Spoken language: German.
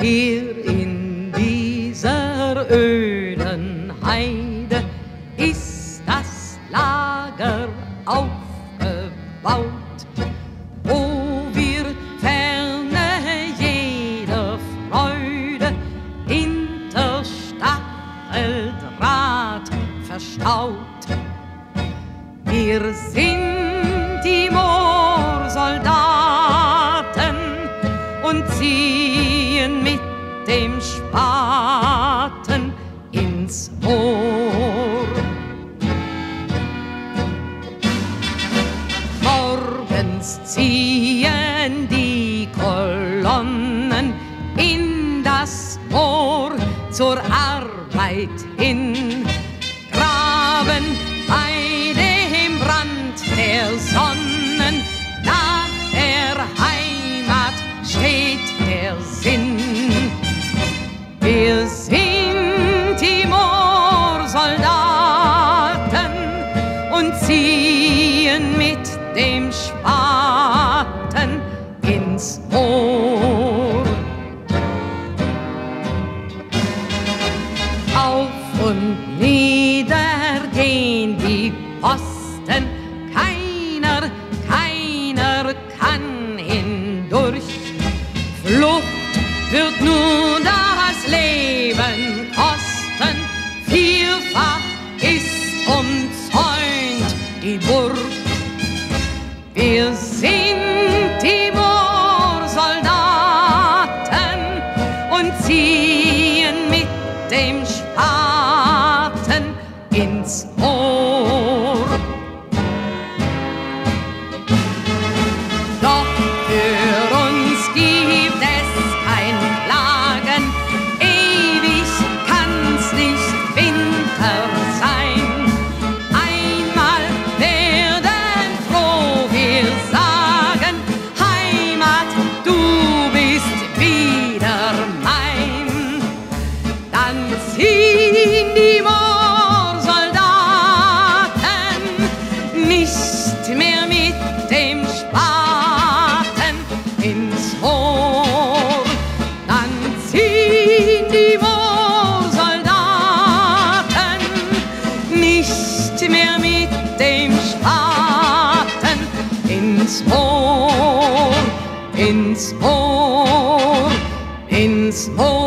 Hier in dieser öden Heide ist das Lager aufgebaut, wo wir ferne jeder Freude hinter Stacheldraht verstaut. Wir sind die Moorsoldaten und ziehen mit dem Spaten ins Moor. Morgens ziehen die Kolonnen in das Moor zur Arbeit hin, graben bei dem Brand der Sonnen, nach der Heimat steht der Sinn. Wir sind die Moorsoldaten und ziehen mit dem Spaten ins Moor. Auf und nieder gehen die Posten, keiner kann hindurch. Flucht wird nur das Leben kosten, vielfach ist umzäunt die Burg. Wir sind die Moorsoldaten und ziehen mit dem Spaten ins Moor. Doch für uns gibt es kein Klagen, ewig kann's nicht Winter sein. Einmal werden froh wir sagen, Heimat, du bist wieder mein. Dann ziehen die Moorsoldaten nicht mehr mit dem Spaten ins Moor. Dann ziehen die Moorsoldaten nicht mehr mit dem Spaten ins Moor, ins Moor, ins Moor.